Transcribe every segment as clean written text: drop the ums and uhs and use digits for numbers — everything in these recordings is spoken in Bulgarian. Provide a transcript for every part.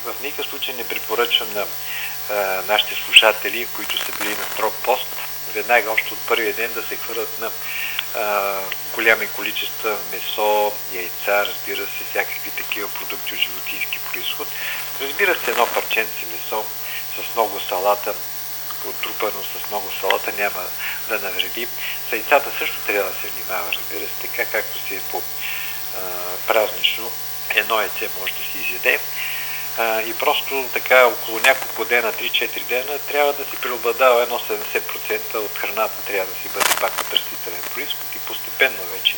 В никакъв случай не препоръчвам на нашите слушатели, които са били на строг пост, веднага още от първия ден да се хвърлят на голями количества месо, яйца, разбира се, всякакви такива продукти от животински произход. Разбира се, едно парченце месо с много салата, отрупано с много салата, няма да навреди. С яйцата също трябва да се внимава, разбира се, така както си е по празнично, едно яйце може да се изяде. И просто така около няколко дена, 3-4 дена, трябва да си преобладава едно 70% от храната, трябва да си бъде пак от растителен произход и постепенно вече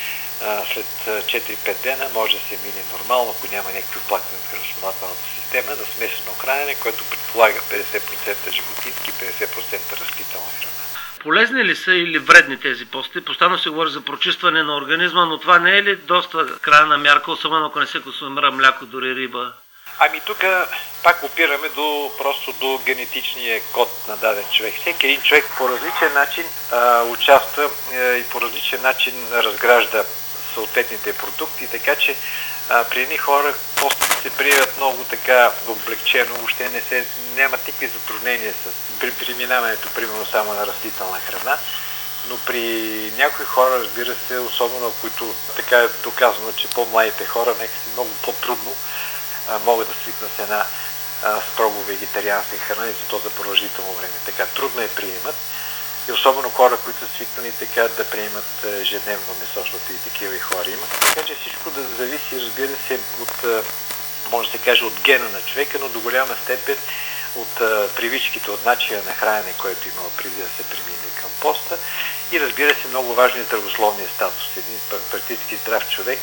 след 4-5 дена може да се мине нормално, ако няма някакви оплаквания в храносмилателната система, на смесено хранене, което предполага 50% животински, 50% растителна храна. Полезни ли са или вредни тези пости? Постоянно се говори за прочистване на организма, но това не е ли доста крайна мярка, особено ако не се консумира мляко, дори риба? Ами тук пак опираме просто до генетичния код на даден човек. Всеки един човек по различен начин участва и по различен начин разгражда съответните продукти, така че при едни хора постите се приемат много така облегчено, въобще нямат никакви затруднения при преминаването, примерно само на растителна храна. Но при някои хора, разбира се, особено които така е доказано, че по-младите хора някакси много по-трудно могат да свикнат с една строго вегетарианска храна и за то за продължително време. Така трудно е приемат. И особено хора, които са свикнали така да приемат ежедневно месо, защото и такива и хора има. Така че всичко да зависи, разбира се, от, може да се каже, от гена на човека, но до голяма степен от привичките, от начина на хранене, който имал преди да се премине към поста. И разбира се, много важен е здравословния статус. Един практически здрав човек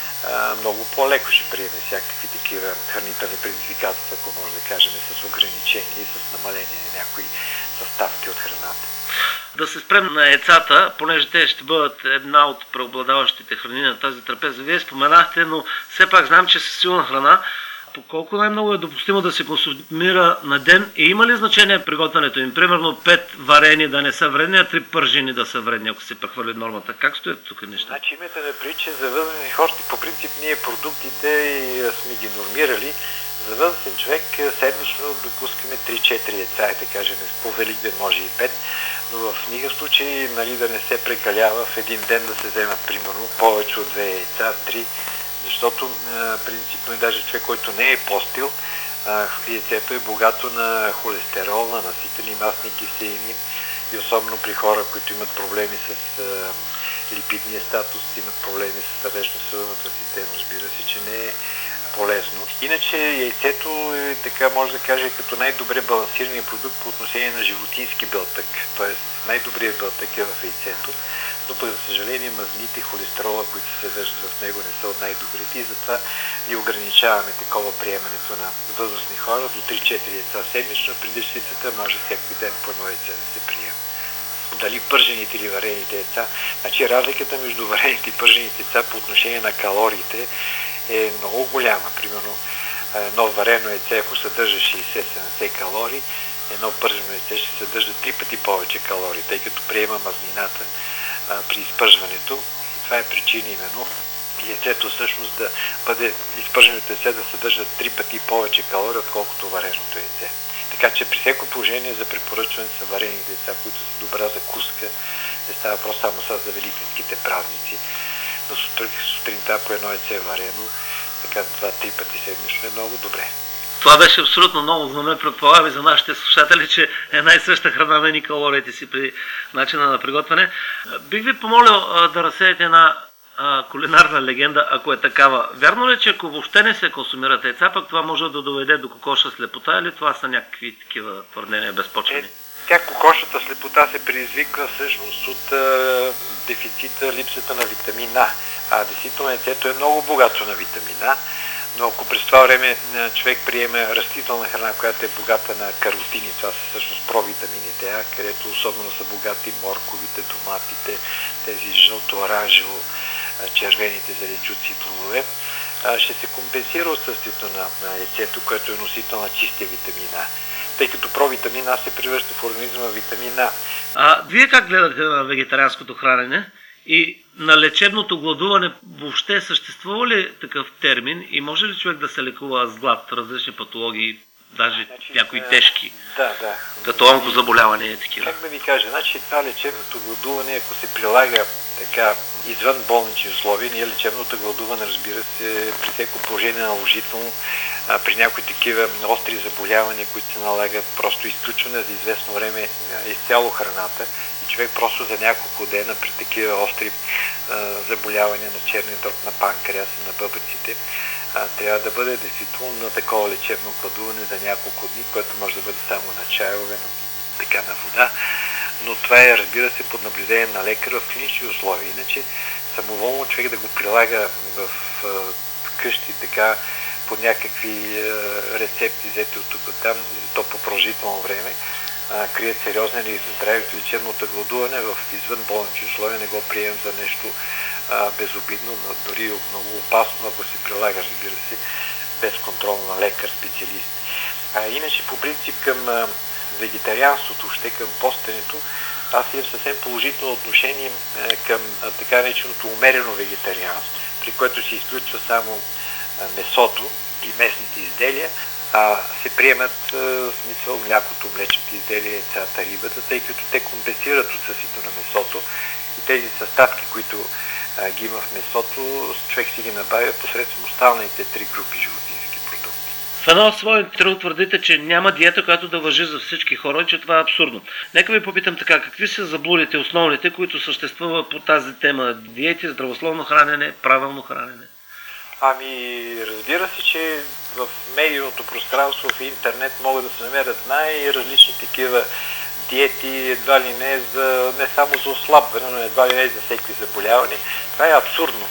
много по-леко ще приеме всякакви такива хранителни предизвикателства, ако може да кажем, с ограничения и с намаление на някои съставки от храната. Да се спрем на яйцата, понеже те ще бъдат една от преобладаващите храни на тази трапеза. Вие споменахте, но все пак знам, че са силна храна. По колко най-много е допустимо да се консумира на ден и има ли значение приготвянето им? Примерно 5 варени да не са вредни, а 3 пържени да са вредни, ако се прехвърли нормата. Как стоят тук неща? Значи имате да прилича за възрастни хора. По принцип ние продуктите сме ги нормирали. За възрастен човек седмично допускаме 3-4 яйца, да кажем, по Великден може и 5, но в никакъв случай да не се прекалява в един ден да се вземат примерно повече от 2 яйца, 3, защото принципно и даже човек, който не е постил, яйцето е богато на холестерол, на наситени масни киселини и особено при хора, които имат проблеми с липидния статус, имат проблеми с сърдечно-съдовата система, разбира се, че не е полезно. Иначе яйцето е, така може да каже, като най-добре балансирания продукт по отношение на животински белтък. Т.е. най-добрият белтък е в яйцето, но пък за съжаление мазните, холестерола, които се съдържат в него, не са от най-добрите и затова ни ограничаваме такова приемането на възрастни хора до 3-4 яйца седмично. При дечицата може всеки ден по едно яйце да се приема. Дали пържените или варените яйца. Значи разликата между варените и пържените яйца по отношение на калориите е много голяма. Примерно едно варено яйце, ако съдържа 60-70 калории, едно пържено яйце ще съдържа 3 пъти повече калории, тъй като приема мазнината при изпържването. И това е причина именно яйцето всъщност да бъде, изпърженото яйце да съдържа 3 пъти повече калории, отколкото вареното яйце. Така че при всяко положение за препоръчване са варени яйца, които са добра закуска. Не става просто само за великденските празници. Но сутринта по едно яйце варено, така 2-3 пъти седмично е много добре. Това беше абсолютно много, но ме предполагам и за нашите слушатели, че една и съща храна мени калориите си при начина на приготвяне. Бих ви помолил да разсеете една кулинарна легенда, ако е такава. Вярно ли, че ако въобще не се консумират яйца, пък това може да доведе до кокоша слепота или това са някакви такива твърдения безпочвени? Тя кокошата слепота се предизвиква всъщност от дефицита, липсата на витамин А. Действително яйцето е много богато на витамин А, но ако през това време човек приеме растителна храна, която е богата на каротини, това са всъщност провитамините А, където особено са богати морковите, доматите, тези жълто-оранжево, червените зеленчуци и плодове, ще се компенсира отсъствието на яйцето, което е носител на чистия витамин А. Тъй като провитамин А се превръща в организма витамин А. Вие как гледате на вегетарианското хранене? И на лечебното гладуване въобще съществува ли такъв термин и може ли човек да се лекува с глад, различни патологии, даже някои тежки, да. като онкозаболяване и такива? Как да ви кажа, това лечебното гладуване, ако се прилага така извън болнични условия, ние лечебното гладуване, разбира се, при всяко положение наложително, при някои такива остри заболявания, които се налага просто изключване за известно време изцяло храната и човек просто за няколко дена при такива остри заболявания на черния дроб, на панкреаса, на бъбреците, трябва да бъде действително на такова лечебно гладуване за няколко дни, което може да бъде само на чайове, на вода, но това е, разбира се, под наблюдение на лекар в клинични условия. Иначе самоволно човек да го прилага в къщи така по някакви рецепти, взети от тук там, и то по продължително време, крият сериозен риск за здравето. Лечебното гладуване в извън болнични условия не го приемем за нещо безобидно, но дори много опасно, ако се прилага, разбира се, без контрол на лекар, специалист. Иначе по принцип към вегетарианството, още към постенето, аз имам съвсем положително отношение към така нареченото умерено вегетарианство, при което се изключва само месото и местните изделия, се приемат в смисъл млякото, млечните изделия, яйцата, рибата, тъй като те компенсират отсъствието на месото и тези съставки, които ги има в месото, човек си ги набавя посредством останалите три групи животински продукти. В едно от свое интервю твърдите, че няма диета, която да важи за всички хора и че това е абсурдно. Нека ви попитам така, какви са заблудите основните, които съществуват по тази тема? Диети, здравословно хранене, правилно хранене? Разбира се, че в медийното пространство, в интернет могат да се намерят най-различни такива диети, едва ли не само за ослабване, но едва ли не за всеки заболяване. Това е абсурдно.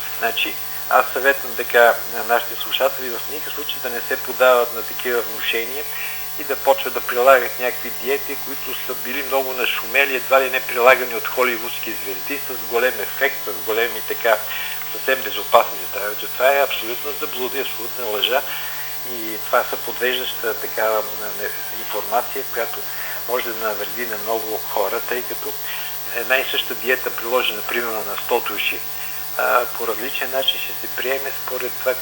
Аз съветвам така на нашите слушатели в никакъв случай да не се подават на такива внушения и да почват да прилагат някакви диети, които са били много нашумели, едва ли не прилагани от холивудски звезди, с голем ефект, с големи така съвсем безопасни за здравето. Това е абсолютна заблуда, абсолютна лъжа и това са подвеждаща такава информация, която може да навреди на много хора, тъй като една и съща диета, приложена примерно на 100 души, по различен начин ще се приеме според това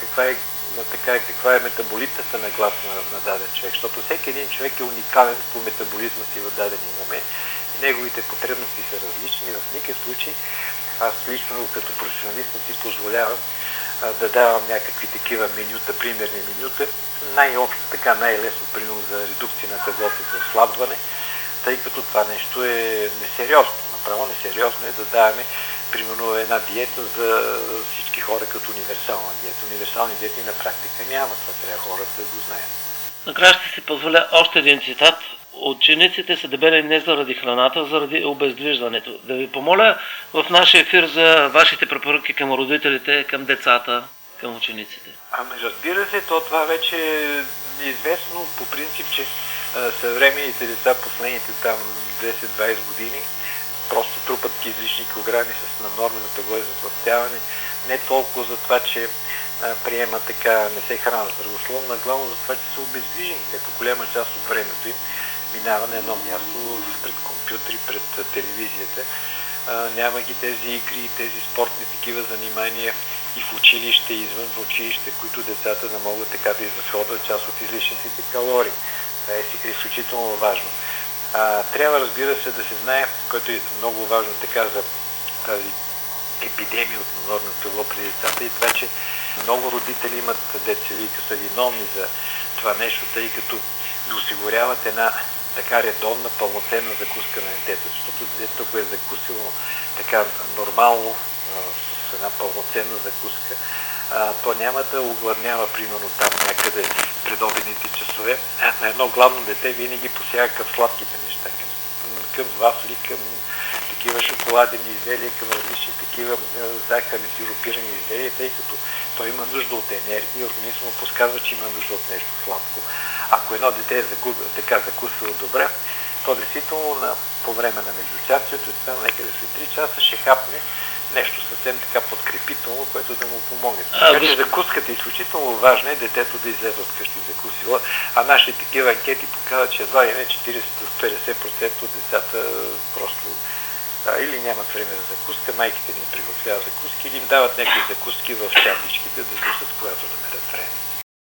каква е метаболитата на глас на даден човек, защото всеки един човек е уникален по метаболизма си в даден момент и неговите потребности са различни. В никакъв случай аз лично като професионалист не си позволявам да давам някакви такива менюта, примерни менюта, най-общо така, най-лесно примерно за редукция на теглото, за ослабване, тъй като това нещо е несериозно. Направо несериозно е да даваме примерно една диета за всички хора като универсална диета. Универсални диети на практика няма, това трябва хората да го знаят. Накрая ще си позволя още един цитат. Учениците са дебели не заради храната, а заради обездвижването. Да ви помоля в нашия ефир за вашите препоръки към родителите, към децата, към учениците. Разбира се, това вече е известно по принцип, че съвременните деца последните там 10-20 години просто трупат излишни килограми с наднормено тегло и затлъстяване. Не толкова за това, че приемат така, не се хранят здравословно, а главно за това, че са обездвижени. Те по голяма част от времето им минава на едно място пред компютри, пред телевизията. Няма ги тези игри, тези спортни такива занимания и в училище, и извън в училище, които децата не могат така да изразходват част от излишните калории. Това е изключително важно. Трябва, разбира се, да се знае, което е много важно така за тази епидемия от наднормено тегло при децата и това, че много родители имат деца и са виновни за това нещо, тъй като не осигуряват една така редовна, пълноценна закуска на детето, защото детето, ако е закусило така нормално с една пълноценна закуска, то няма да огладнява примерно там някъде пред обедните часове. На едно главно дете винаги посяга към сладките неща, към вафли, към такива шоколадени изделия, към различни такива захарни, сиропирани изделия, тъй като той има нужда от енергия и организмът му подсказва, че има нужда от нещо сладко. Ако едно дете е закусило добре, то действително по време на междучасието, някъде след 3 часа ще хапне нещо съвсем така подкрепително, което да му помогне. Така че закуската е изключително важна и детето да излезе от къщи закусила, а нашите такива анкети показват, че едва ли не 40-50% от децата просто Или нямат време за закуска, майките ни им приготвляват закуски или им дават някакви закуски в чантичките да душат, когато намерят време.